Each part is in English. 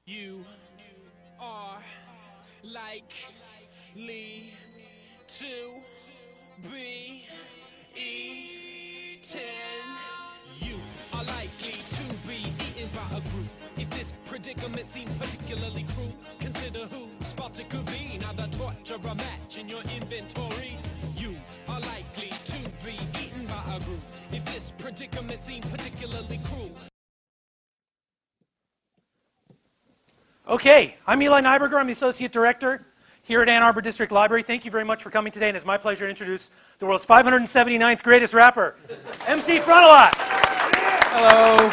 You are likely to be eaten. You are likely to be eaten by a group. If this predicament seems particularly cruel, consider whose fault it could be. Now the torture a match in your inventory. You are likely to be eaten by a group. If this predicament seems particularly cruel. Okay, I'm Eli Nyberger. I'm the Associate Director here at Ann Arbor District Library. Thank you very much for coming today, and it's my pleasure to introduce the world's 579th greatest rapper, MC Frontalot. Hello.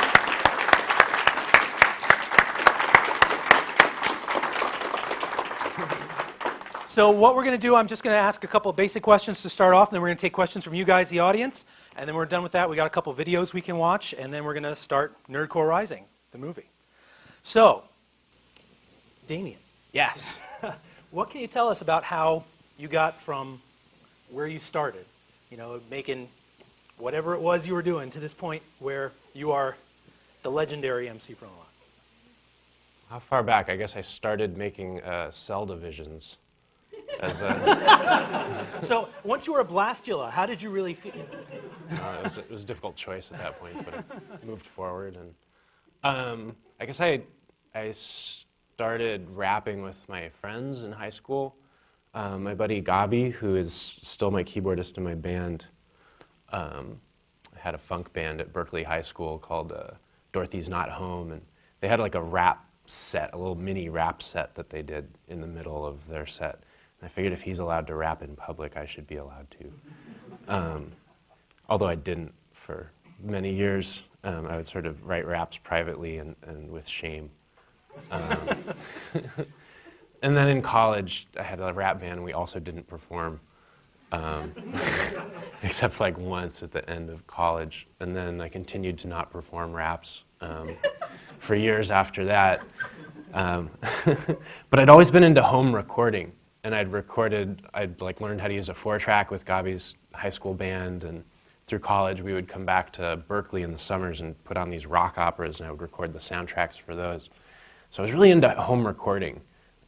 So what we're going to do, I'm just going to ask a couple of basic questions to start off, and then we're going to take questions from you guys, the audience, and then we're done with that. We got a couple of videos we can watch, and then we're going to start Nerdcore Rising, the movie. So, Damien. Yes. What can you tell us about how you got from where you started, making whatever it was you were doing to this point where you are the legendary MC Frontalot? How far back? I guess I started making cell divisions. As a, So once you were a Blastula, how did you really feel? it was a difficult choice at that point, but it moved forward. And I guess I started rapping with my friends in high school. My buddy Gabi, who is still my keyboardist in my band, had a funk band at Berkeley High School called Dorothy's Not Home, and they had like a rap set, a little mini rap set that they did in the middle of their set. And I figured if he's allowed to rap in public, I should be allowed to. Although I didn't for many years. I would sort of write raps privately and with shame. And then in college, I had a rap band, and we also didn't perform, except like once at the end of college. And then I continued to not perform raps for years after that. But I'd always been into home recording, and I'd like learned how to use a 4-track with Gabi's high school band, and through college we would come back to Berkeley in the summers and put on these rock operas, and I would record the soundtracks for those. So I was really into home recording.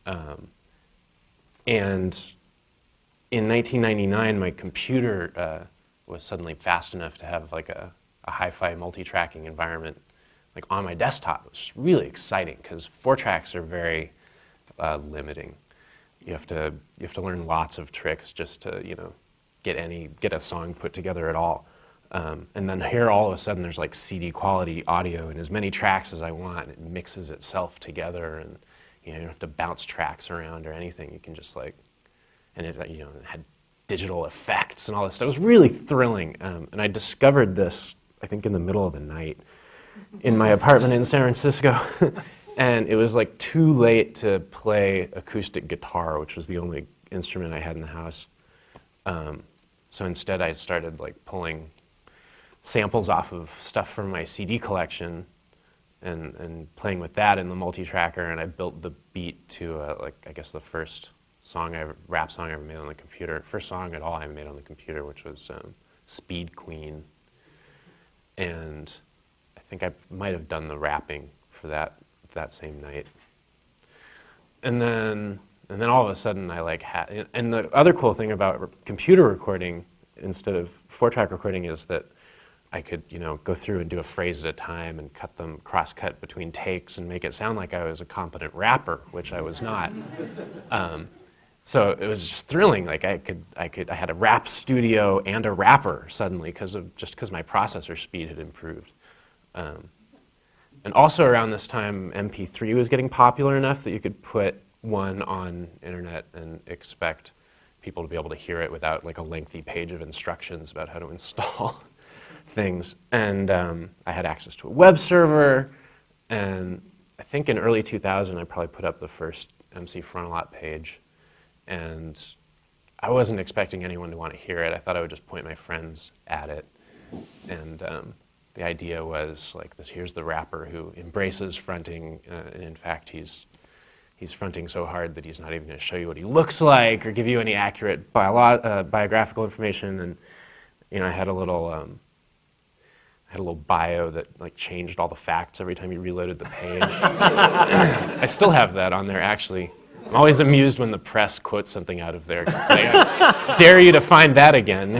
And in 1999, my computer was suddenly fast enough to have like a hi-fi multi-tracking environment like on my desktop. It was really exciting because 4-tracks are very limiting. You have to learn lots of tricks just to get a song put together at all. And then here all of a sudden there's like CD quality audio and as many tracks as I want. It mixes itself together, and you don't have to bounce tracks around or anything. You can just and it had digital effects and all this stuff. It was really thrilling. And I discovered this, I think, in the middle of the night in my apartment in San Francisco. And it was like too late to play acoustic guitar, which was the only instrument I had in the house. So instead I started like pulling samples off of stuff from my CD collection and playing with that in the multi-tracker, and I built the beat to I guess the first rap song I ever made on the computer. First song at all I made on the computer, which was Speed Queen. And I think I might have done the rapping for that same night. And then all of a sudden I had, and the other cool thing about computer recording instead of 4-track recording is that I could, go through and do a phrase at a time and cross-cut between takes and make it sound like I was a competent rapper, which I was not. So it was just thrilling. Like I had a rap studio and a rapper suddenly because my processor speed had improved. And also around this time, MP3 was getting popular enough that you could put one on internet and expect people to be able to hear it without like a lengthy page of instructions about how to install things. And I had access to a web server, and I think in early 2000 I probably put up the first MC Frontalot page, and I wasn't expecting anyone to want to hear it. I thought I would just point my friends at it, and the idea was like this: here's the rapper who embraces fronting, and in fact he's fronting so hard that he's not even going to show you what he looks like or give you any accurate biographical information. And I had a little had a little bio that like changed all the facts every time you reloaded the page. I still have that on there, actually. I'm always amused when the press quotes something out of there. It's like, I dare you to find that again.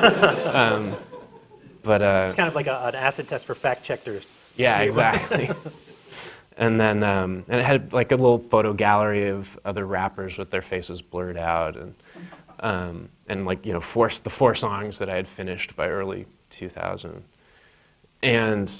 It's kind of like an acid test for fact checkers. Yeah, exactly. And then and it had like a little photo gallery of other rappers with their faces blurred out, and like, you know, the four songs that I had finished by early 2000. And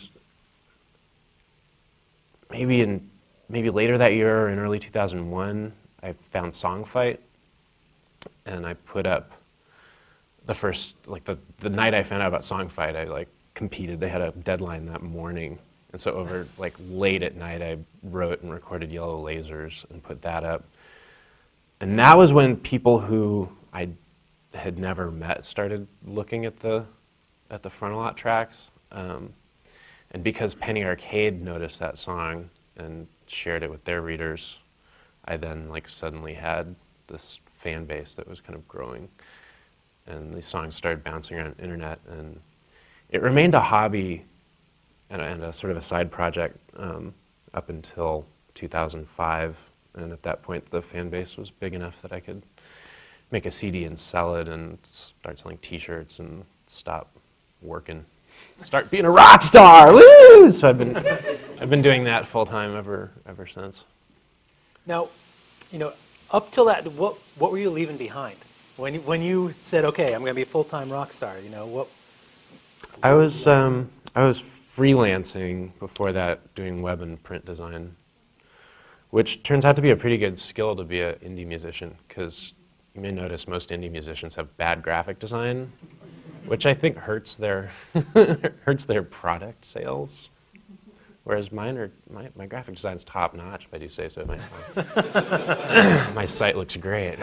maybe later that year or in early 2001, I found Songfight, and I put up the first, like the night I found out about Songfight, I like competed. They had a deadline that morning, and so over like late at night, I wrote and recorded Yellow Lasers and put that up. And that was when people who I had never met started looking at the Frontalot tracks. And because Penny Arcade noticed that song and shared it with their readers, I then like suddenly had this fan base that was kind of growing. And these songs started bouncing around the internet, and it remained a hobby and a sort of a side project up until 2005. And at that point, the fan base was big enough that I could make a CD and sell it and start selling T-shirts and stop working. Start being a rock star, woo! So I've been doing that full time ever since. Now, you know, up till that, what were you leaving behind when you said, okay, I'm going to be a full-time rock star? You know, what? I was freelancing before that, doing web and print design, which turns out to be a pretty good skill to be an indie musician, because you may notice most indie musicians have bad graphic design, which I think hurts their product sales. Whereas mine are my graphic design's top notch, if I do say so myself. My site looks great.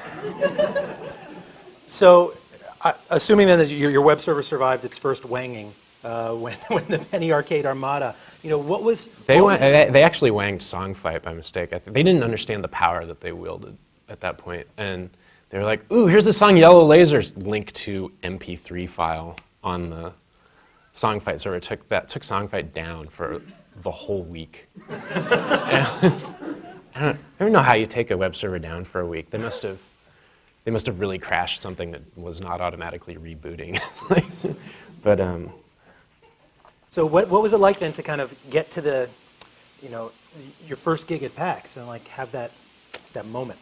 So, assuming then that your web server survived its first wanging when the Penny Arcade Armada, you know, what was they actually wanged Songfight by mistake. They didn't understand the power that they wielded at that point, and they were like, "Ooh, here's the song Yellow Lasers." Link to MP3 file on the Songfight server. Took Songfight down for the whole week. I don't know how you take a web server down for a week. They must have really crashed something that was not automatically rebooting. But so what was it like then to kind of get to the, you know, your first gig at PAX and like have that moment?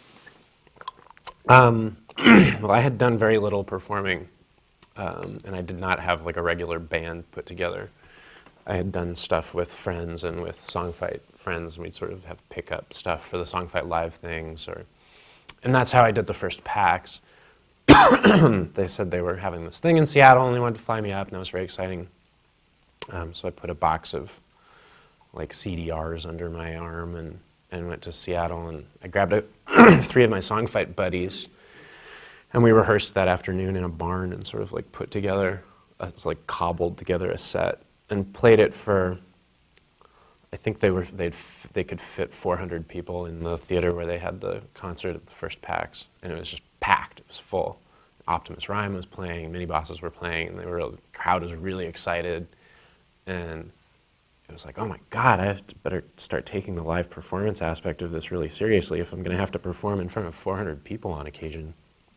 Well, I had done very little performing, and I did not have like a regular band put together. I had done stuff with friends and with Songfight friends, and we'd sort of have pick-up stuff for the Songfight Live things, and that's how I did the first PAX. They said they were having this thing in Seattle, and they wanted to fly me up, and that was very exciting. So I put a box of like CDRs under my arm and went to Seattle, and I grabbed 3 of my Songfight buddies, and we rehearsed that afternoon in a barn and sort of like put together, cobbled together a set and played it for, I think they could fit 400 people in the theater where they had the concert at the first PAX, and it was just packed. It was full. Optimus Rhyme was playing, Mini Bosses were playing, and the crowd was really excited, and it was like, oh my God, I better start taking the live performance aspect of this really seriously if I'm going to have to perform in front of 400 people on occasion.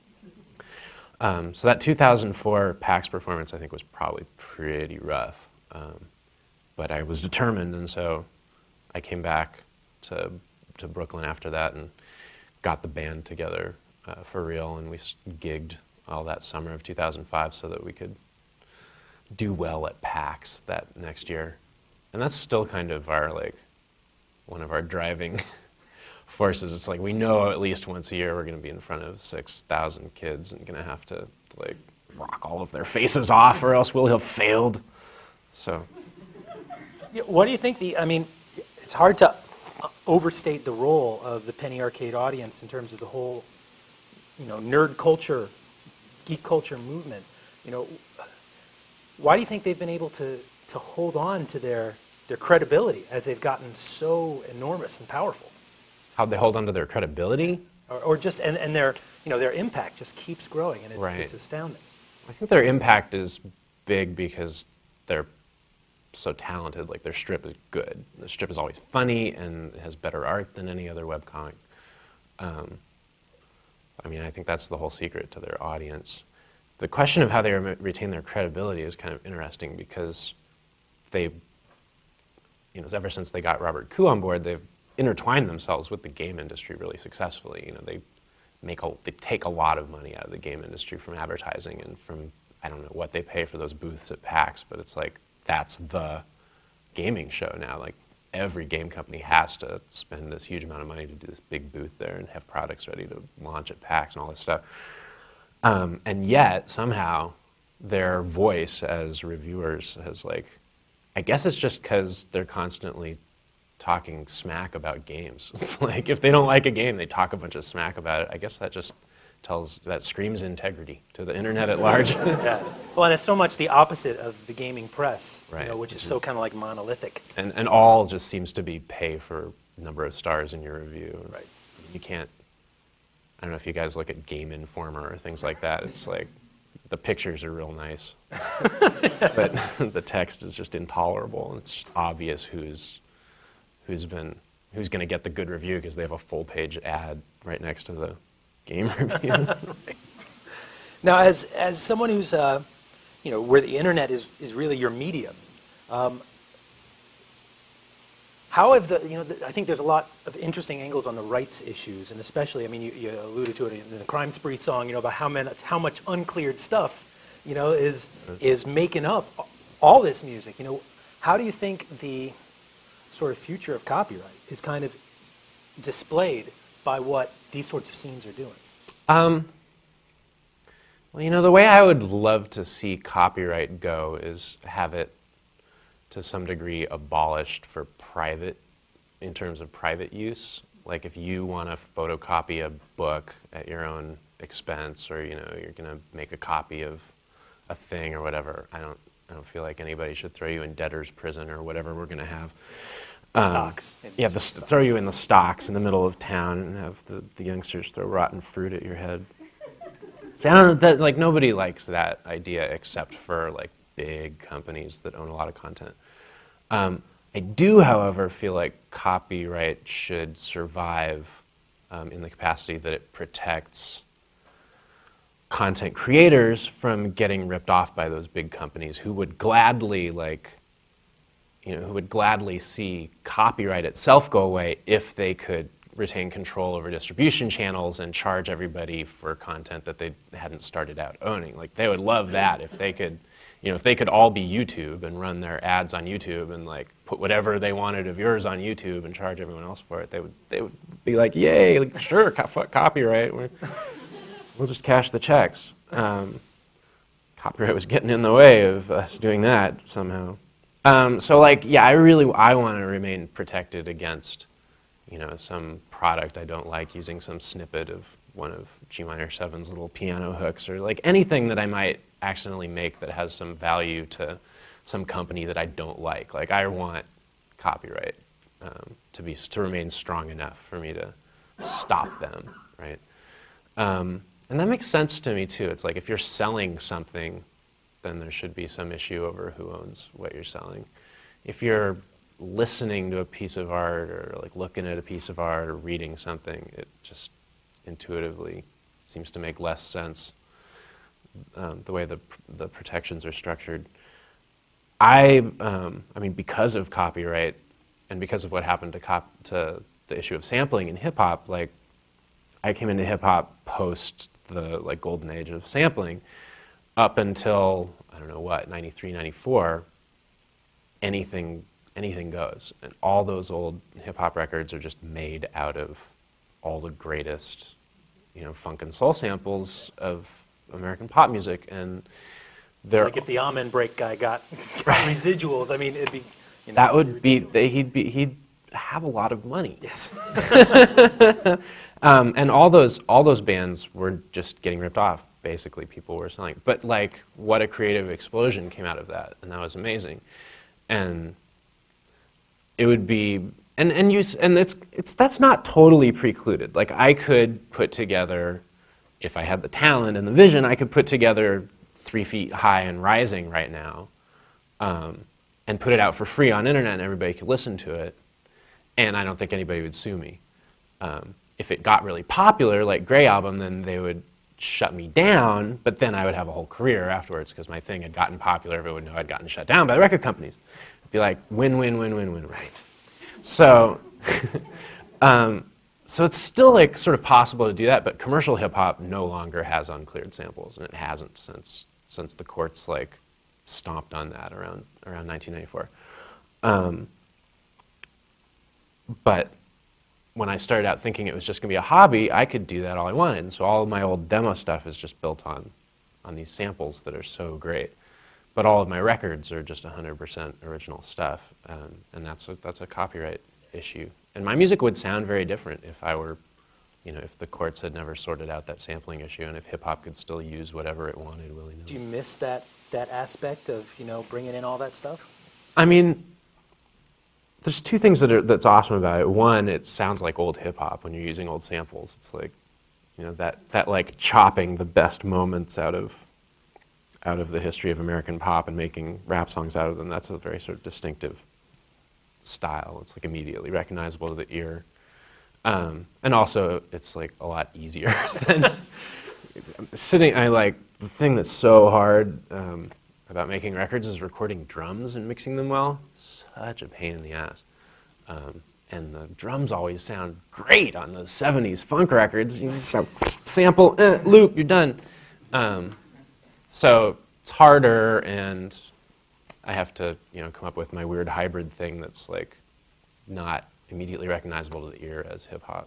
So that 2004 PAX performance, I think, was probably pretty rough. But I was determined, and so I came back to Brooklyn after that and got the band together for real, and we gigged all that summer of 2005 so that we could do well at PAX that next year. And that's still kind of one of our driving forces. It's like we know at least once a year we're going to be in front of 6,000 kids and going to have to like rock all of their faces off, or else we'll have failed. So, what do you think? I mean, it's hard to overstate the role of the Penny Arcade audience in terms of the whole, you know, nerd culture, geek culture movement. You know, why do you think they've been able to hold on to their credibility as they've gotten so enormous and powerful? How'd they hold on to their credibility? Or just and their, you know, their impact just keeps growing, and it's astounding. I think their impact is big because they're so talented. Like their strip is good. The strip is always funny and has better art than any other webcomic. I mean, I think that's the whole secret to their audience. The question of how they retain their credibility is kind of interesting because they, ever since they got Robert Koo on board, they've intertwined themselves with the game industry really successfully. They take a lot of money out of the game industry from advertising and from, I don't know what they pay for those booths at PAX, but it's like that's the gaming show now. Like every game company has to spend this huge amount of money to do this big booth there and have products ready to launch at PAX and all this stuff. And yet, somehow, their voice as reviewers has I guess it's just because they're constantly talking smack about games. It's like, if they don't like a game, they talk a bunch of smack about it. I guess that just screams integrity to the internet at large. Yeah. Well, and it's so much the opposite of the gaming press, right. Which is so kind of monolithic. And all just seems to be pay for number of stars in your review. Right. You can't, I don't know if you guys look at Game Informer or things like that. It's like, the pictures are real nice, but the text is just intolerable. It's just obvious who's going to get the good review because they have a full-page ad right next to the game review. Right. Now, as someone who's where the internet is really your medium, how have I think there's a lot of interesting angles on the rights issues, and especially, I mean, you alluded to it in the Crime Spree song, about how much uncleared stuff, is making up all this music. How do you think the sort of future of copyright is kind of displayed by what these sorts of scenes are doing? Well, the way I would love to see copyright go is have it, to some degree, abolished for in terms of private use. Like if you want to photocopy a book at your own expense, or you're going to make a copy of a thing or whatever, I don't feel like anybody should throw you in debtor's prison or whatever we're going to have. Stocks. Yeah, throw you in the stocks in the middle of town and have the youngsters throw rotten fruit at your head. See, I don't know, nobody likes that idea except for big companies that own a lot of content. I do, however, feel like copyright should survive in the capacity that it protects content creators from getting ripped off by those big companies who would gladly who would gladly see copyright itself go away if they could retain control over distribution channels and charge everybody for content that they hadn't started out owning. They would love that if they could. If they could all be YouTube and run their ads on YouTube and put whatever they wanted of yours on YouTube and charge everyone else for it, they would be like, yay, sure, fuck copyright. We'll just cash the checks. Copyright was getting in the way of us doing that somehow. I want to remain protected against, some product I don't like using some snippet of one of G minor 7's little piano hooks, or anything that I might accidentally make that has some value to some company that I don't like. I want copyright to remain strong enough for me to stop them, right? And that makes sense to me too. It's if you're selling something, then there should be some issue over who owns what you're selling. If you're listening to a piece of art or looking at a piece of art or reading something, it just intuitively seems to make less sense the way the protections are structured. I mean, because of copyright and because of what happened to the issue of sampling in hip hop, I came into hip hop post the golden age of sampling. Up until, I don't know what, 93, 94, anything goes. And all those old hip-hop records are just made out of all the greatest, funk and soul samples of American pop music. And they're... if the Amen Break guy got residuals, I mean, it'd be... that would be... He'd have a lot of money. Yes. And all those bands were just getting ripped off. Basically, people were selling. But what a creative explosion came out of that, and that was amazing. And it would be, that's not totally precluded. I could put together, if I had the talent and the vision, I could put together 3 Feet High and Rising right now, and and put it out for free on internet and everybody could listen to it, and I don't think anybody would sue me. If it got really popular, like Grey Album, then they would shut me down, but then I would have a whole career afterwards because my thing had gotten popular. Everyone would know I'd gotten shut down by the record companies. It'd be like win, win, win, win, win, right? So, so it's still like sort of possible to do that, but commercial hip hop no longer has uncleared samples, and it hasn't since the courts like stomped on that around 1994. But when I started out thinking it was just going to be a hobby, I could do that all I wanted. And so all of my old demo stuff is just built on these samples that are so great. But all of my records are just 100% original stuff, and that's a copyright issue. And my music would sound very different if I were, if the courts had never sorted out that sampling issue, and if hip hop could still use whatever it wanted willy-nilly. Do you miss that aspect of bringing in all that stuff? I mean, there's two things that's awesome about it. One, it sounds like old hip hop when you're using old samples. It's like, that like chopping the best moments out of the history of American pop and making rap songs out of them. That's a very sort of distinctive style. It's like immediately recognizable to the ear. And also, it's like a lot easier than the thing that's so hard about making records is recording drums and mixing them well. Such a pain in the ass. And the drums always sound great on the 70s funk records. You just sample, loop, you're done. So it's harder, and I have to, come up with my weird hybrid thing that's like not immediately recognizable to the ear as hip hop.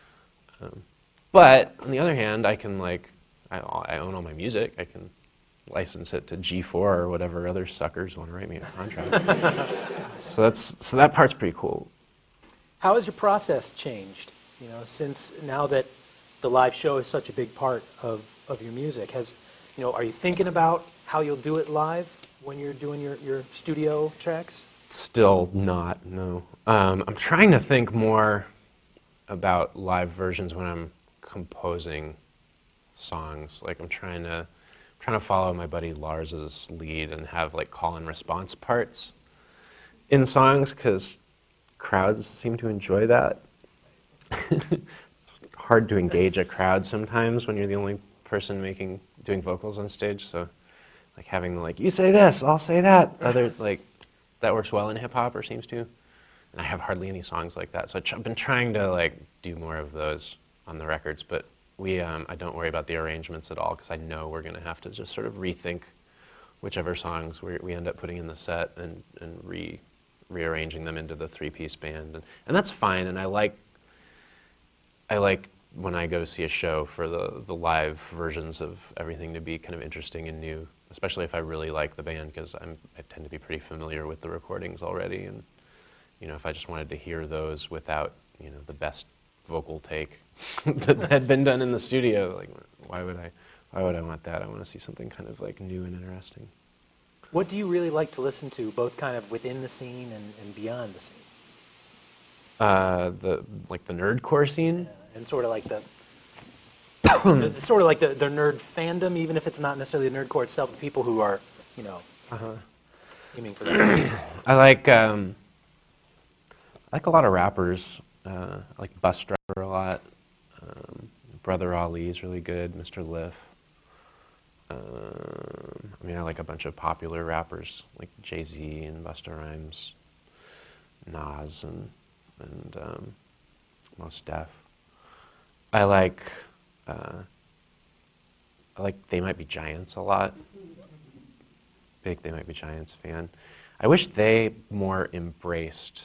But on the other hand, I can I own all my music. I can license it to G4 or whatever other suckers want to write me a contract. So that part's pretty cool. How has your process changed? Since now that the live show is such a big part of your music, are you thinking about how you'll do it live when you're doing your studio tracks? Still not, no. I'm trying to think more about live versions when I'm composing songs. Like I'm trying to follow my buddy Lars's lead and have like call and response parts in songs because crowds seem to enjoy that. It's hard to engage a crowd sometimes when you're the only person doing vocals on stage. So like having you say this, I'll say that. That works well in hip hop, or seems to. And I have hardly any songs like that. So I've been trying to do more of those on the records, but I don't worry about the arrangements at all because I know we're going to have to just sort of rethink whichever songs we end up putting in the set and rearranging them into the three-piece band. And that's fine, and I like when I go to see a show for the live versions of everything to be kind of interesting and new, especially if I really like the band because I tend to be pretty familiar with the recordings already. And if I just wanted to hear those without the best vocal take that had been done in the studio, why would I want that? I want to see something kind of new and interesting. What do you really like to listen to, both kind of within the scene and beyond the scene? The nerdcore scene, and sort of like the the nerd fandom, even if it's not necessarily the nerdcore itself. The people who are aiming for that. I like a lot of rappers. I like Bus Driver a lot. Brother Ali is really good. Mr. Lif. I like a bunch of popular rappers like Jay-Z and Busta Rhymes, Nas, and Mos Def. I like They Might Be Giants a lot. Big They Might Be Giants fan. I wish they more embraced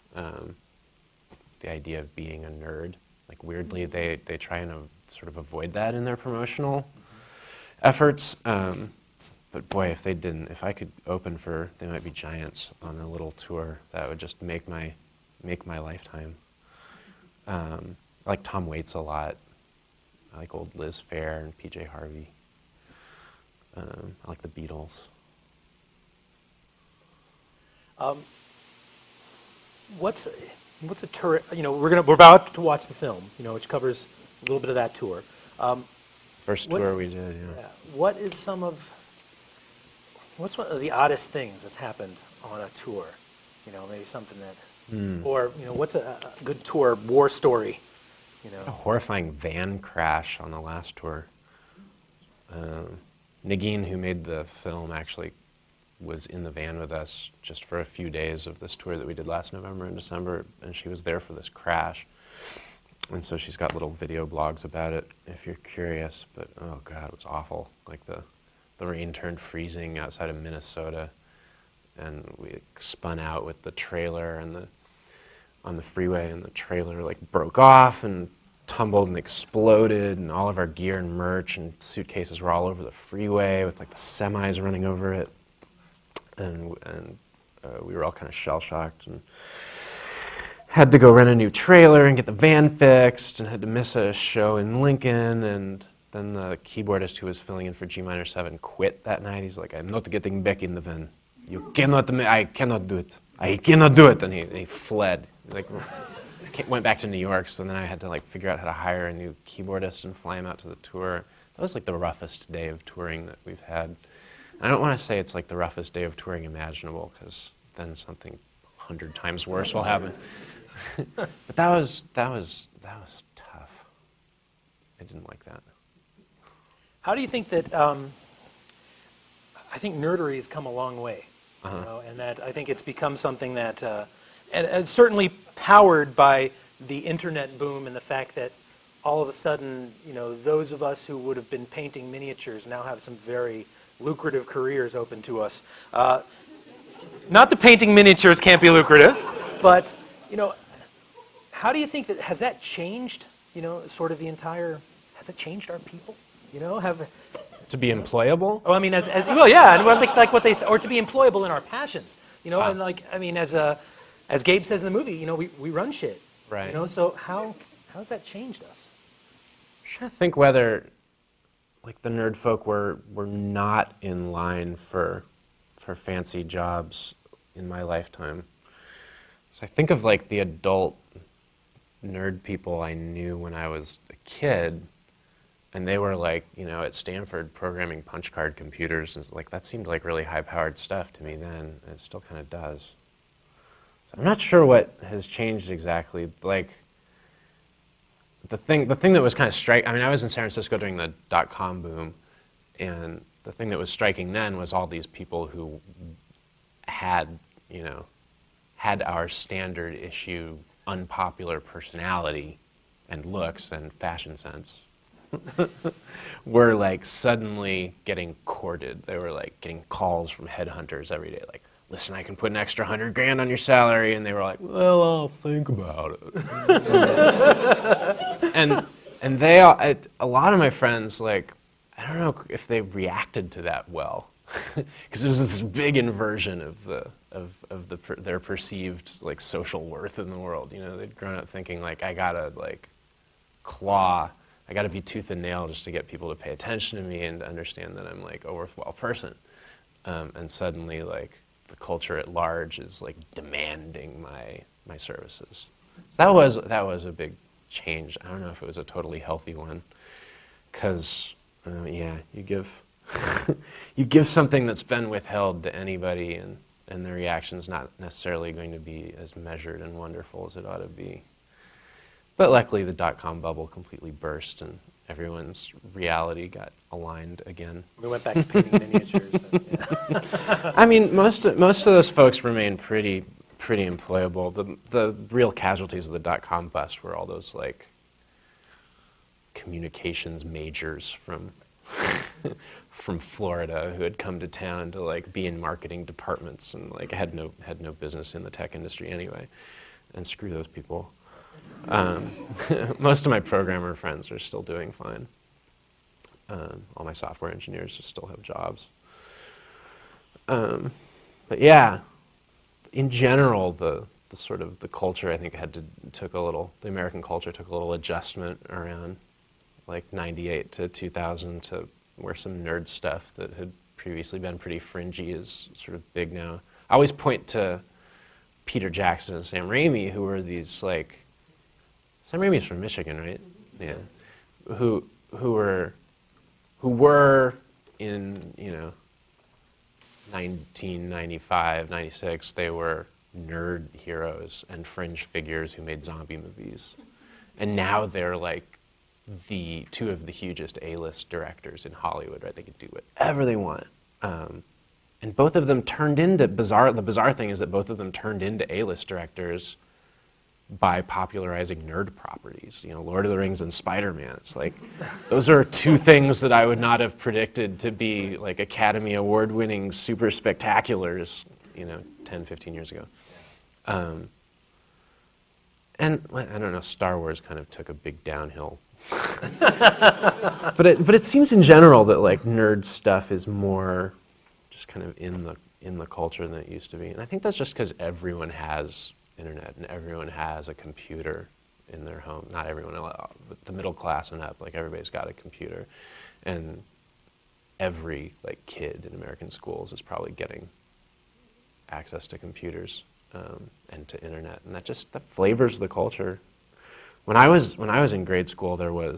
the idea of being a nerd. Weirdly, they try and sort of avoid that in their promotional efforts. But boy, if I could open for They Might Be Giants on a little tour, that would just make my lifetime. I like Tom Waits a lot. I like old Liz Phair and PJ Harvey. I like the Beatles. What's a tour? We're about to watch the film, which covers a little bit of that tour. First tour we did, yeah. What's one of the oddest things that's happened on a tour? You know, maybe something that, or you know, what's a good tour war story? You A know, horrifying van crash on the last tour. Nagin, who made the film, actually was in the van with us just for a few days of this tour that we did last November and December, and she was there for this crash. And so she's got little video blogs about it, if you're curious. But, oh God, it was awful. Like the rain turned freezing outside of Minnesota, and we spun out with the trailer and on the freeway, and the trailer like broke off and tumbled and exploded, and all of our gear and merch and suitcases were all over the freeway with like the semis running over it, and we were all kind of shell-shocked and had to go rent a new trailer and get the van fixed, and had to miss a show in Lincoln. And then the keyboardist who was filling in for G minor 7 quit that night. He's like, "I'm not getting back in the van. I cannot do it. I cannot do it." And he fled. Like, went back to New York. So then I had to like figure out how to hire a new keyboardist and fly him out to the tour. That was like the roughest day of touring that we've had. I don't want to say it's like the roughest day of touring imaginable, because then something 100 times worse will happen. But that was tough. I didn't like that. how do you think that? I think nerdery has come a long way, you know, and that I think it's become something that, and certainly powered by the internet boom and the fact that all of a sudden, you know, those of us who would have been painting miniatures now have some very lucrative careers open to us. Not that painting miniatures can't be lucrative, but, you know, how do you think that, has that changed, you know, sort of the entire, has it changed our people? You know, To be employable? Oh, I mean, as well, yeah, and like what they say, or to be employable in our passions, you know, and like, I mean, as Gabe says in the movie, you know, we run shit, Right. You know, so how's that changed us? I'm trying to think whether, like, the nerd folk were not in line for fancy jobs in my lifetime. So I think of like the adult nerd people I knew when I was a kid, and they were like, you know, at Stanford programming punch card computers, and like that seemed like really high-powered stuff to me then, and it still kind of does. So I'm not sure what has changed exactly. Like, the thing that was kind of striking, I mean, I was in San Francisco during the dot-com boom, and the thing that was striking then was all these people who had, you know, had our standard issue unpopular personality and looks and fashion sense were like suddenly getting courted. They were like getting calls from headhunters every day, like, "Listen, I can put an extra $100,000 on your salary," and they were like, "Well, I'll think about it." and they all, a lot of my friends, like, I don't know if they reacted to that well, because it was this big inversion of their perceived like social worth in the world. You know, they'd grown up thinking like, I gotta like claw, I gotta be tooth and nail just to get people to pay attention to me and to understand that I'm like a worthwhile person. And suddenly, like, the culture at large is like demanding my services. So that was a big change. I don't know if it was a totally healthy one, because yeah, you give you give something that's been withheld to anybody, and the reaction's not necessarily going to be as measured and wonderful as it ought to be. But luckily, the dot-com bubble completely burst, and everyone's reality got aligned again. We went back to painting miniatures. Yeah. I mean, most of those folks remain pretty employable. The real casualties of the dot-com bust were all those like communications majors from from Florida who had come to town to like be in marketing departments and like had no business in the tech industry anyway. And screw those people. Most of my programmer friends are still doing fine. All my software engineers still have jobs. But yeah, in general, the sort of the culture, I think, the American culture took a little adjustment around like 98 to 2000 to where some nerd stuff that had previously been pretty fringy is sort of big now. I always point to Peter Jackson and Sam Raimi, who were these like, Sam Raimi's from Michigan, right? Yeah. Who were in, you know, 1995, 96, they were nerd heroes and fringe figures who made zombie movies. And now they're like the two of the hugest A-list directors in Hollywood, right? They can do whatever they want. And both of them turned into the bizarre thing is that both of them turned into A-list directors by popularizing nerd properties. You know, Lord of the Rings and Spider-Man. It's like, those are two things that I would not have predicted to be like Academy Award-winning super spectaculars, 10, 15 years ago. And I don't know, Star Wars kind of took a big downhill. but it seems in general that like nerd stuff is more just kind of in the culture than it used to be. And I think that's just because everyone has internet and everyone has a computer in their home. Not everyone, but the middle class and up, like everybody's got a computer. And every like kid in American schools is probably getting access to computers and to internet. And that flavors the culture. When I was in grade school, they were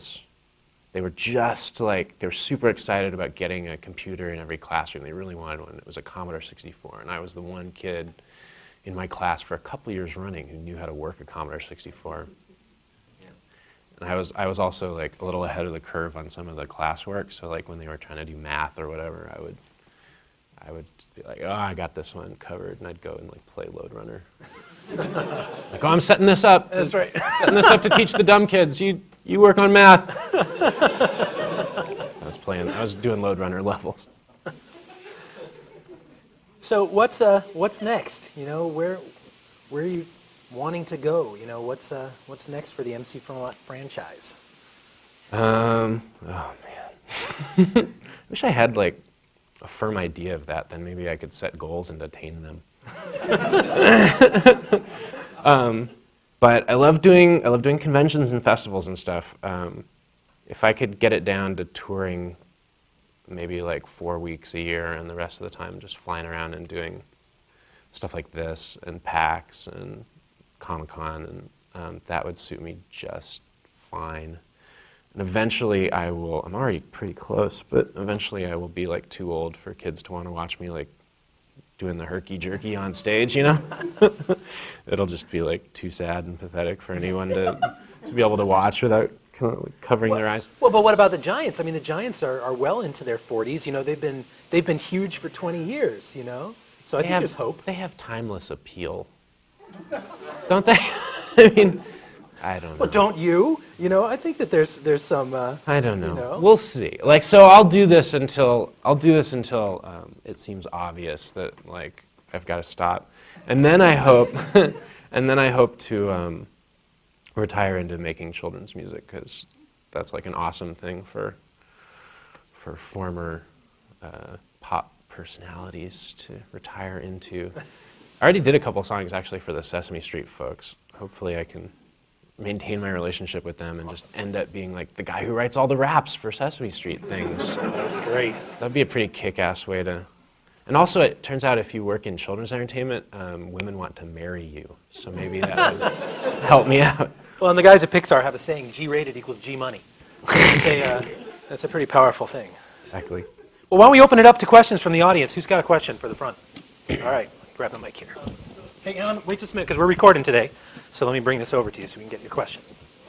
super excited about getting a computer in every classroom. They really wanted one. It was a Commodore 64, and I was the one kid in my class for a couple years running who knew how to work a Commodore 64. Yeah. And I was also like a little ahead of the curve on some of the classwork. So like when they were trying to do math or whatever, I would be like, oh, I got this one covered, and I'd go and like play Lode Runner. Like, oh, I'm setting this up. That's right. Setting this up to teach the dumb kids. You work on math. I was doing Lode Runner levels. So what's next? Where are you wanting to go? What's next for the MC from Lot franchise? Oh man, I wish I had like a firm idea of that. Then maybe I could set goals and attain them. But I love doing conventions and festivals and stuff. If I could get it down to touring maybe like 4 weeks a year and the rest of the time just flying around and doing stuff like this and PAX and Comic-Con, and that would suit me just fine. And eventually I'm already pretty close, but eventually I will be like too old for kids to want to watch me like doing the herky-jerky on stage, It'll just be like too sad and pathetic for anyone to be able to watch without covering their eyes. Well, but what about the Giants? I mean, the Giants are well into their 40s. They've been huge for 20 years. So I think there's hope. They have timeless appeal, don't they? I mean, I don't know. Well, don't you? I think that there's some. I don't know. We'll see. Like, so I'll do this until it seems obvious that like I've got to stop, and then I hope, to retire into making children's music, because that's like an awesome thing for former pop personalities to retire into. I already did a couple songs actually for the Sesame Street folks. Hopefully I can maintain my relationship with them and just end up being like the guy who writes all the raps for Sesame Street things. That's great. That'd be a pretty kick-ass way to... And also, it turns out if you work in children's entertainment, women want to marry you. So maybe that would help me out. Well, and the guys at Pixar have a saying, G-rated equals G-money. That's a pretty powerful thing. Exactly. Well, why don't we open it up to questions from the audience? Who's got a question for the front? All right, grab the mic here. Hey, Alan, wait just a minute, because we're recording today. So let me bring this over to you so we can get your question.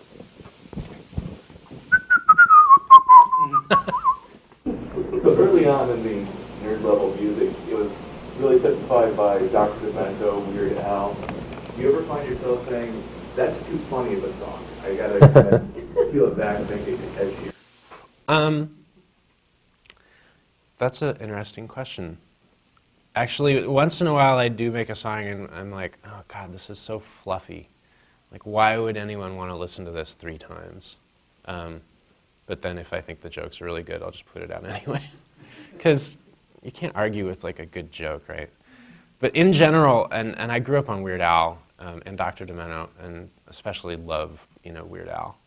So early on in the nerd level music, it was really typified by Dr. Demento, Weird Al. Do you ever find yourself saying, that's too funny of a song? I gotta kind of peel it back and make it catchy. That's an interesting question. Actually, once in a while I do make a song and I'm like, oh God, this is so fluffy. Like, why would anyone want to listen to this 3 times? But then if I think the jokes are really good, I'll just put it out anyway. Because you can't argue with like a good joke, right? But in general, and I grew up on Weird Al and Dr. Demento, and especially love, Weird Al.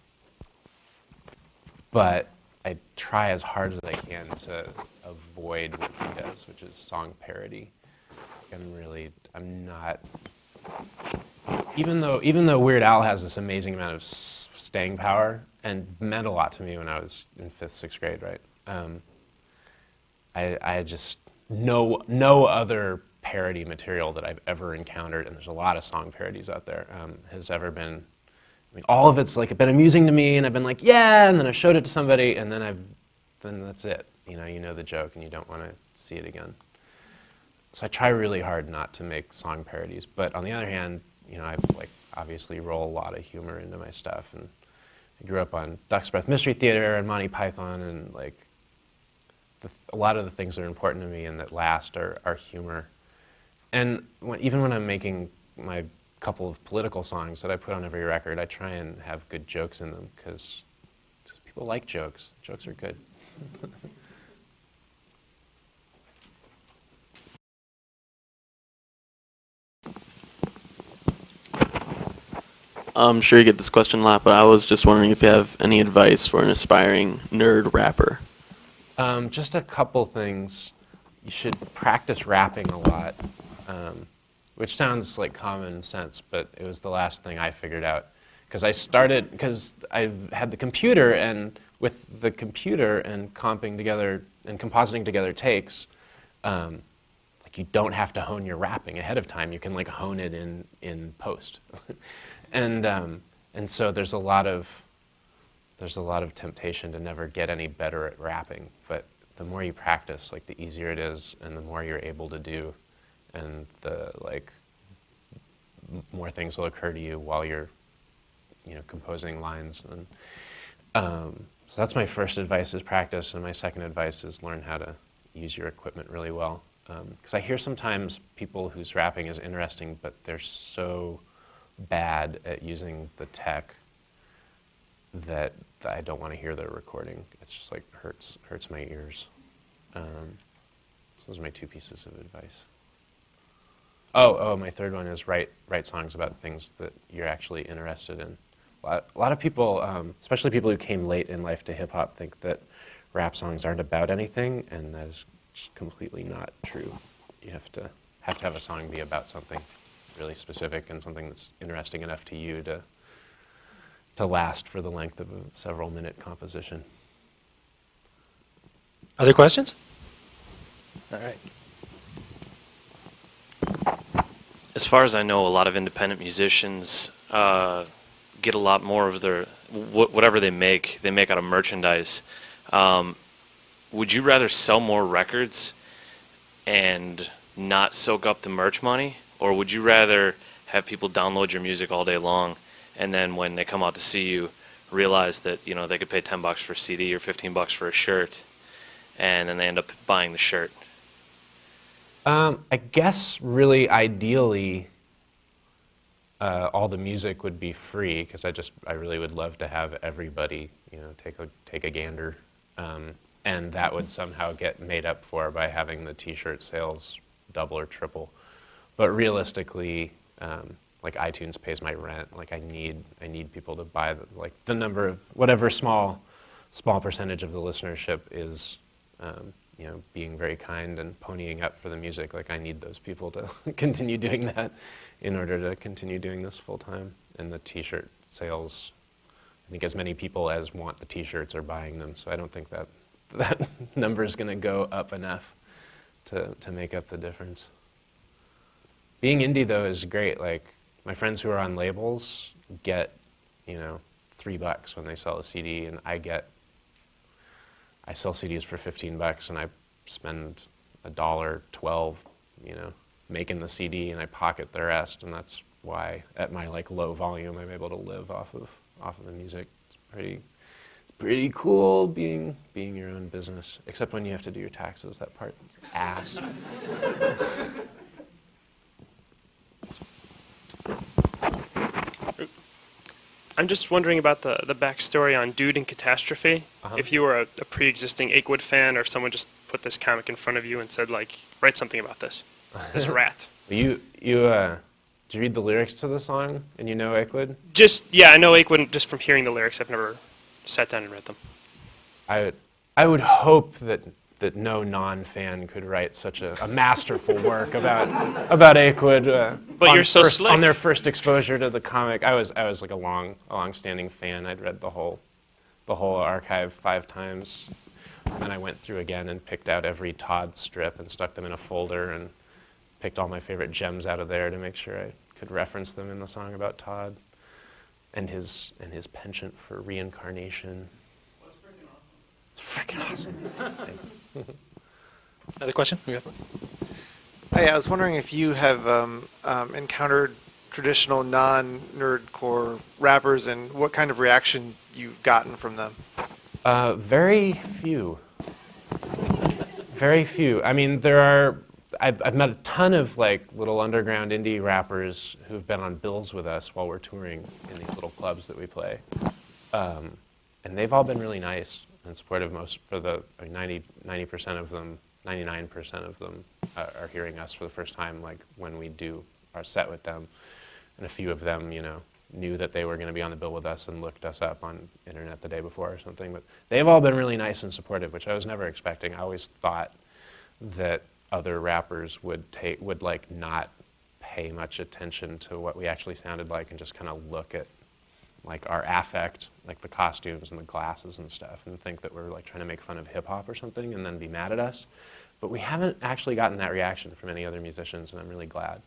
But I try as hard as I can to avoid what he does, which is song parody. I'm not, even though Weird Al has this amazing amount of staying power and meant a lot to me when I was in 5th, 6th grade, right? no other parody material that I've ever encountered, and there's a lot of song parodies out there, has ever been. I mean, all of it's like been amusing to me, and I've been like, yeah, and then I showed it to somebody, and then that's it. You know the joke, and you don't want to see it again. So I try really hard not to make song parodies, but on the other hand, I obviously roll a lot of humor into my stuff, and I grew up on Duck's Breath Mystery Theater and Monty Python, and a lot of the things that are important to me and that last are humor. And even when I'm making my couple of political songs that I put on every record, I try and have good jokes in them, because people like jokes. Jokes are good. I'm sure you get this question a lot, but I was just wondering if you have any advice for an aspiring nerd rapper. Just a couple things. You should practice rapping a lot, which sounds like common sense, but it was the last thing I figured out. Because I had the computer, and with the computer and comping together and compositing together takes, you don't have to hone your rapping ahead of time. You can hone it in post. And so there's a lot of temptation to never get any better at rapping. But the more you practice, the easier it is, and the more you're able to do, and the more things will occur to you while you're composing lines. And so that's my first advice, is practice, and my second advice is learn how to use your equipment really well. Because I hear sometimes people whose rapping is interesting, but they're so bad at using the tech that I don't want to hear their recording. It's just hurts my ears. So those are my two pieces of advice. Oh, my third one is write songs about things that you're actually interested in. A lot of people, especially people who came late in life to hip hop, think that rap songs aren't about anything, and that is just completely not true. You have to have a song be about something really specific and something that's interesting enough to you to last for the length of a several-minute composition. Other questions? All right. As far as I know, a lot of independent musicians get a lot more of their whatever they make out of merchandise. Would you rather sell more records and not soak up the merch money, or would you rather have people download your music all day long, and then when they come out to see you, realize that they could pay $10 for a CD or $15 for a shirt, and then they end up buying the shirt? I guess really ideally, all the music would be free, because I really would love to have everybody take a gander, and that would somehow get made up for by having the T-shirt sales double or triple. But realistically, iTunes pays my rent. I need people to buy the number of whatever small percentage of the listenership is, being very kind and ponying up for the music. I need those people to continue doing that in order to continue doing this full time. And the T-shirt sales, I think as many people as want the T-shirts are buying them. So I don't think that number is going to go up enough to make up the difference. Being indie, though, is great. My friends who are on labels get, $3 when they sell a CD, and I sell CDs for $15, and I spend $1.12, making the CD, and I pocket the rest, and that's why, at my low volume, I'm able to live off of the music. It's pretty cool being your own business, except when you have to do your taxes. That part's ass. I'm just wondering about the backstory on Dude and Catastrophe. Uh-huh. If you were a pre-existing Akewood fan, or if someone just put this comic in front of you and said, write something about this rat. Did you read the lyrics to the song, and you know Akewood? I know Akewood just from hearing the lyrics. I've never sat down and read them. I would hope that no non-fan could write such a masterful work about Akewood. But you're so slick. On their first exposure to the comic, I was a long-standing fan. I'd read the whole archive 5 times. then I went through again and picked out every Todd strip and stuck them in a folder and picked all my favorite gems out of there to make sure I could reference them in the song about Todd and his penchant for reincarnation. Well, it's freaking awesome. It's freaking awesome. Thanks. Another question? Yeah. Hey, I was wondering if you have encountered traditional non-nerdcore rappers and what kind of reaction you've gotten from them. Very few. Very few. I mean, there are. I've met a ton of like little underground indie rappers who've been on bills with us while we're touring in these little clubs that we play, and they've all been really nice and supportive. Most for the 90% of them, 99% of them are hearing us for the first time, like when we do our set with them, and a few of them, you know, knew that they were going to be on the bill with us and looked us up on internet the day before or something. But they've all been really nice and supportive, which I was never expecting. I always thought that other rappers would like not pay much attention to what we actually sounded like and just kind of look at like our affect, like the costumes and the glasses and stuff, and think that we're like trying to make fun of hip hop or something and then be mad at us. But we haven't actually gotten that reaction from any other musicians, and I'm really glad.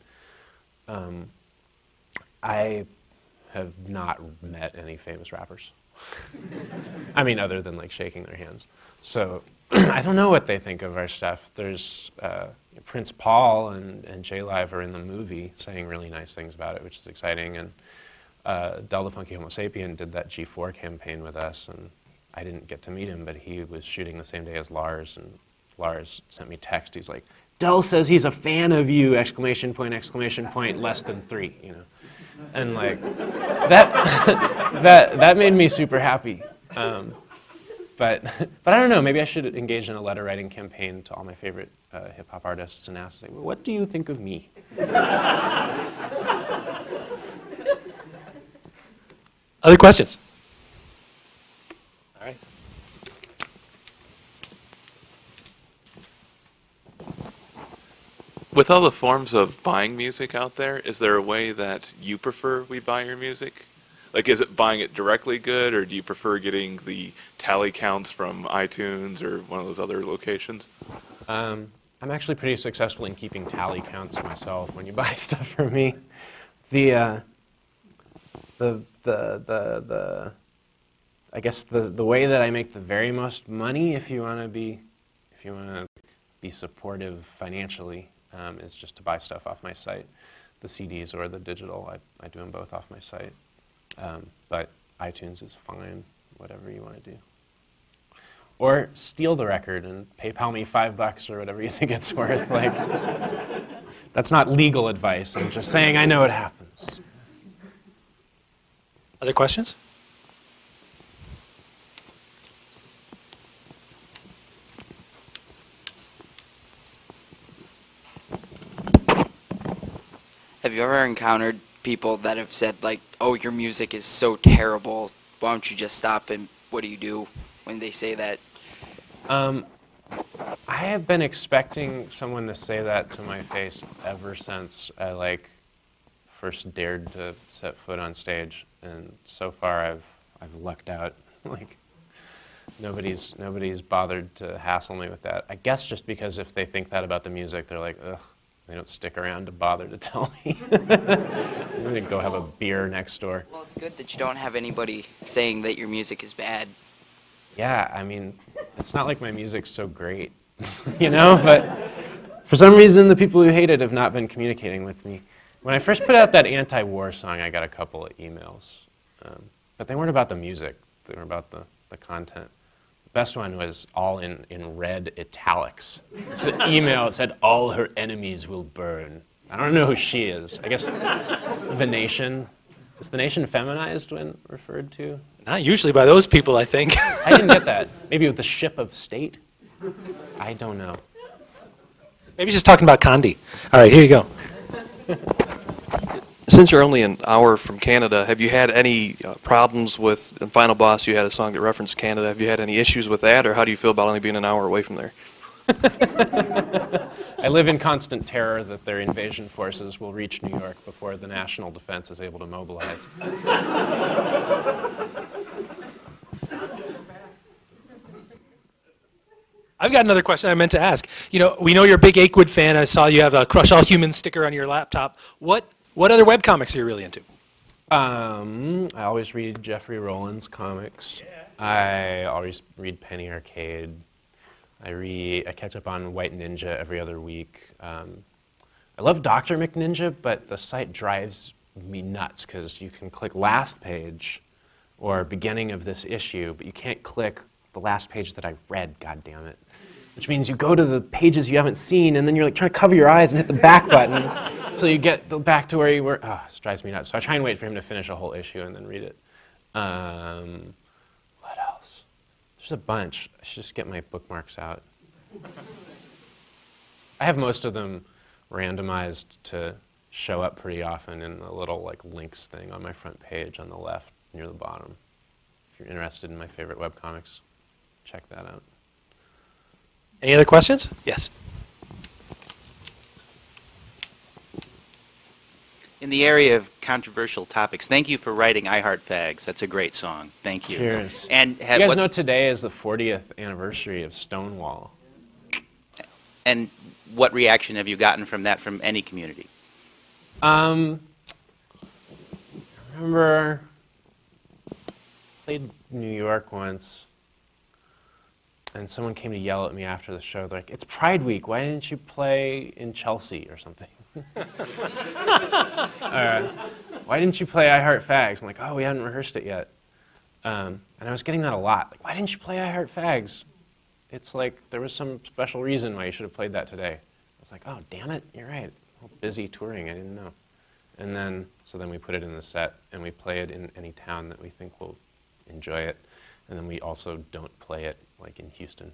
I have not met any famous rappers. I mean, other than like shaking their hands. So I don't know what they think of our stuff. There's Prince Paul and J-Live are in the movie saying really nice things about it, which is exciting. And Del the Funky Homo Sapien did that G4 campaign with us, and I didn't get to meet him, but he was shooting the same day as Lars, and Lars sent me text. He's like, Del says he's a fan of you, ! Less than 3, you know. And like that made me super happy. But I don't know, maybe I should engage in a letter writing campaign to all my favorite hip hop artists and ask, like, well, what do you think of me? Other questions? All right. With all the forms of buying music out there, is there a way that you prefer we buy your music? Like, is it buying it directly good, or do you prefer getting the tally counts from iTunes or one of those other locations? I'm actually pretty successful in keeping tally counts myself when you buy stuff from me. I guess the way that I make the very most money, if you want to be supportive financially, is just to buy stuff off my site, the CDs or the digital. I do them both off my site. But iTunes is fine, whatever you want to do. Or steal the record and PayPal me $5 or whatever you think it's worth. Like, that's not legal advice. I'm just saying I know it happens. Other questions? Have you ever encountered people that have said, like, oh, your music is so terrible, why don't you just stop, and what do you do when they say that? I have been expecting someone to say that to my face ever since I, like, first dared to set foot on stage, and so far I've lucked out. Like, nobody's bothered to hassle me with that. I guess just because if they think that about the music, they're like, ugh. They don't stick around to bother to tell me. I'm going to go have a beer next door. Well, it's good that you don't have anybody saying that your music is bad. Yeah, I mean, it's not like my music's so great, you know? But for some reason, the people who hate it have not been communicating with me. When I first put out that anti-war song, I got a couple of emails. But they weren't about the music. They were about the content. Best one was all in red italics. It's an email that said, all her enemies will burn. I don't know who she is. I guess the Nation. Is the Nation feminized when referred to? Not usually by those people, I think. I didn't get that. Maybe with the ship of state? I don't know. Maybe just talking about Condi. All right, here you go. Since you're only an hour from Canada, have you had any problems with, in Final Boss you had a song that referenced Canada, have you had any issues with that, or how do you feel about only being an hour away from there? I live in constant terror that their invasion forces will reach New York before the national defense is able to mobilize. I've got another question I meant to ask. You know, we know you're a big Akewood fan. I saw you have a Crush All Humans sticker on your laptop. What other webcomics are you really into? I always read Jeffrey Rowland's comics. Yeah. I always read Penny Arcade. I catch up on White Ninja every other week. I love Dr. McNinja, but the site drives me nuts because you can click last page or beginning of this issue, but you can't click the last page that I read, goddammit. Which means you go to the pages you haven't seen, and then you're like trying to cover your eyes and hit the back button until you get back to where you were. Oh, this drives me nuts. So I try and wait for him to finish a whole issue and then read it. What else? There's a bunch. I should just get my bookmarks out. I have most of them randomized to show up pretty often in the little like links thing on my front page on the left near the bottom. If you're interested in my favorite webcomics, check that out. Any other questions? Yes. In the area of controversial topics, thank you for writing I Heart Fags. That's a great song. Thank you. Cheers. And you guys know today is the 40th anniversary of Stonewall. And what reaction have you gotten from that from any community? I remember I played New York once, and someone came to yell at me after the show. They're like, "It's Pride Week. Why didn't you play in Chelsea or something?" Why didn't you play I Heart Fags? I'm like, "Oh, we hadn't rehearsed it yet." And I was getting that a lot. Like, why didn't you play I Heart Fags? It's like there was some special reason why you should have played that today. I was like, "Oh, damn it, you're right. I'm busy touring. I didn't know." And then, so then we put it in the set, and we play it in any town that we think will enjoy it. And then we also don't play it, like in Houston.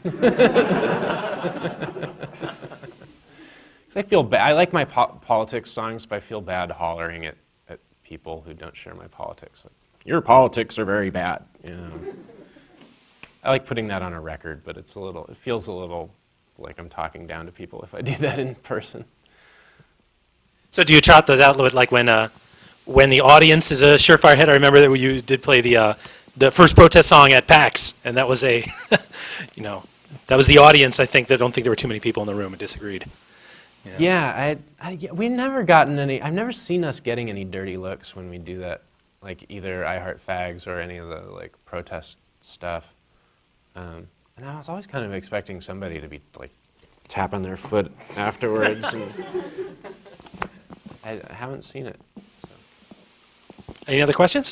I feel bad. I like my politics songs, but I feel bad hollering at people who don't share my politics. Like, your politics are very bad. You know? I like putting that on a record, but it feels a little like I'm talking down to people if I do that in person. So do you trot those out like when the audience is a surefire hit? I remember that you did play the first protest song at PAX, and that was that was the audience. I don't think there were too many people in the room who disagreed. Yeah, we've never gotten any. I've never seen us getting any dirty looks when we do that, like either I Heart Fags or any of the like protest stuff. And I was always kind of expecting somebody to be like tapping their foot afterwards. And I haven't seen it. So. Any other questions?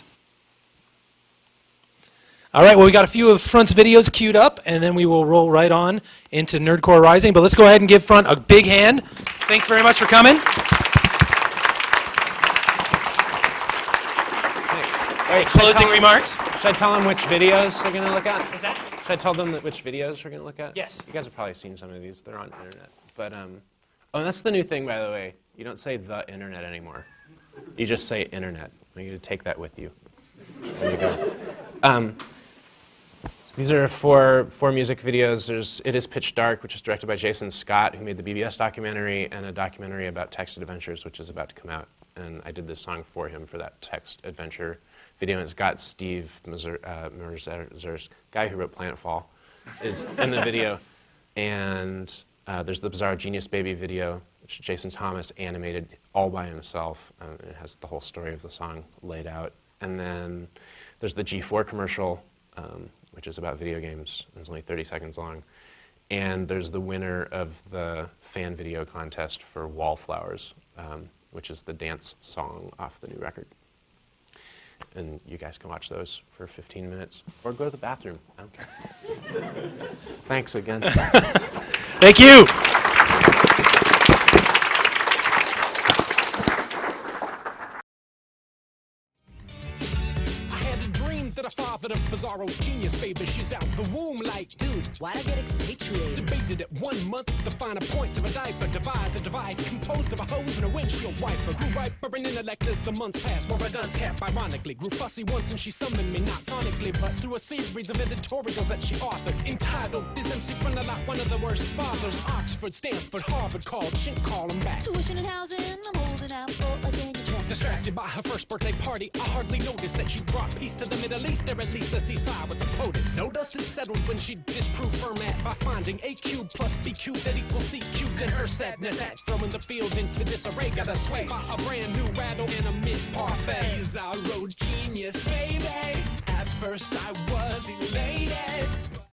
All right, well, we got a few of Front's videos queued up, and then we will roll right on into Nerdcore Rising. But let's go ahead and give Front a big hand. Thanks very much for coming. Thanks. All right, closing remarks. Should I tell them which videos they're going to look at? What's that? Should I tell them which videos we're going to look at? Yes. You guys have probably seen some of these. They're on the internet. But, oh, and that's the new thing, by the way. You don't say the internet anymore. You just say internet. I need to take that with you. There you go. So these are four music videos. It Is Pitch Dark, which is directed by Jason Scott, who made the BBS documentary, and a documentary about Text Adventures, which is about to come out. And I did this song for him for that Text Adventure video. And it's got Steve Merzer's guy who wrote Planetfall is in the video. And there's the Bizarro Genius Baby video, which Jason Thomas animated all by himself. It has the whole story of the song laid out. And then there's the G4 commercial, which is about video games. It's only 30 seconds long. And there's the winner of the fan video contest for Wallflowers, which is the dance song off the new record. And you guys can watch those for 15 minutes or go to the bathroom. I don't care. Thanks again. Thank you. The father of Bizarro Genius Baby, she's out the womb like, dude, why'd I get expatriated? Debated it 1 month to find a point of a diaper, devised a device composed of a hose and a windshield wiper. Grew riper in intellect as the months passed, wore a dunce cap ironically. Grew fussy once and she summoned me, not sonically, but through a series of editorials that she authored, entitled This MC Friend a Lot, One of the Worst Fathers. Oxford, Stanford, Harvard called, shouldn't call him back. Tuition and housing, I'm holding out for a Daniel track. Distracted by her first birthday party, I hardly noticed that she brought peace to the Middle East, or at least a ceasefire with the POTUS. No dust had settled when she disproved Fermat by finding A cubed plus B cubed that equals C cubed, and her sadness at throwing the field into disarray got her swayed by a brand new rattle and a mid parfait. He's our road genius, baby. At first I was elated.